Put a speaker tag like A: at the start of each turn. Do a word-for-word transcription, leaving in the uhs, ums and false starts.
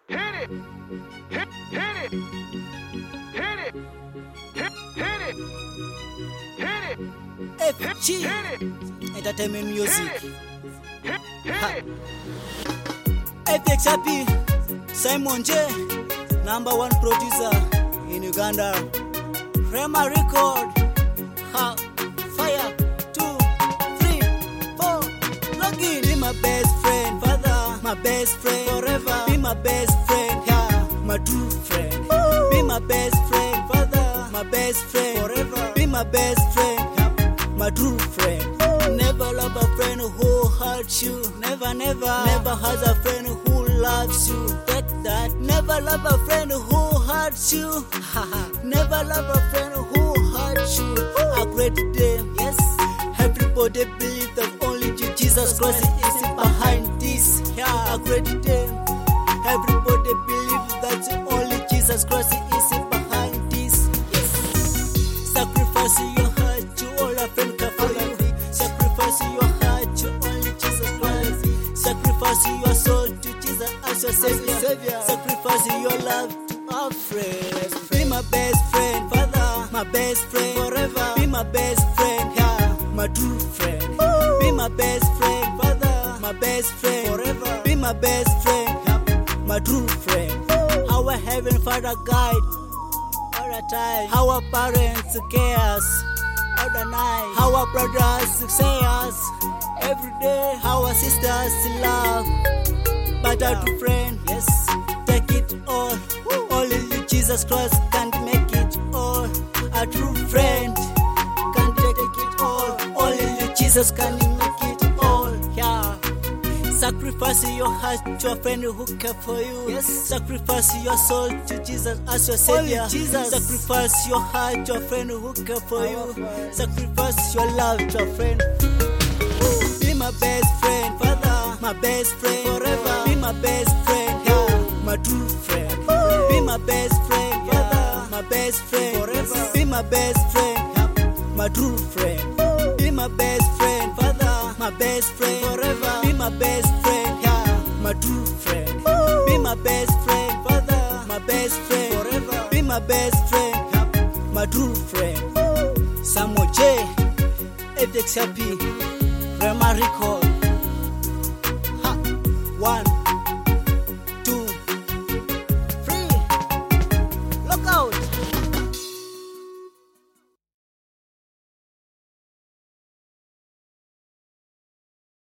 A: Hit it. Hit, hit it. Hit it. Hit, hit it. Hit it.
B: F G
A: Hit it.
B: Entertainment Music.
A: Hit it. Hit it.
B: F X Happy Simon J, number one producer in Uganda. Rema Record. Ha, fire. Two, three, four. Log in. Be my best friend, father. My best friend forever. Be my best friend, yeah. My true friend. Woo. Be my best friend, father. My best friend forever. Be my best friend, yeah. My true friend. Woo. Never love a friend who hurts you. Never, never. Never has a friend who loves you. Take that. Never love a friend who hurts you. Never love a friend who hurts you. A great day, yes. Everybody believe that only Jesus Christ is behind this. Yeah, a great day. Everybody believe that only Jesus Christ is behind this. Yes. Sacrifice your heart to all a friend care for you. Sacrifice your heart to only Jesus Christ. Sacrifice your soul to Jesus as your Savior. Sacrifice your love to our friend. Be my best friend, Father. My best friend forever. Be my best friend, yeah. My true friend. Woo. Be my best friend, Father. My best friend forever. Be my best friend, yeah. My true friend. Woo. Our heaven Father guide all the time. Our parents care us all the night. Our brothers say us every day. Our sisters love, but our true friend, yes, take it all. Woo. Only Jesus Christ can make it all. A true friend can take it all. Only Jesus can make it all. Yeah. Sacrifice your heart to a friend who care for you. Yes. Sacrifice your soul to Jesus as your Savior. Only Jesus. Sacrifice your heart to a friend who care for you. Sacrifice your love to a friend. Woo. Be my best friend, Father. My best friend forever. Be my best friend, yeah. My true friend. Woo. Be my best friend, Father. My best friend forever. Be my best friend, yeah. My true friend. Woo. Be my best friend, Father. My best friend forever. Be my best friend, yeah. My true friend. Woo. Be my best friend, Father. My best friend forever. Be my best friend, yeah. My true friend. Woo. Samuel J, F X Happy, Rema Record.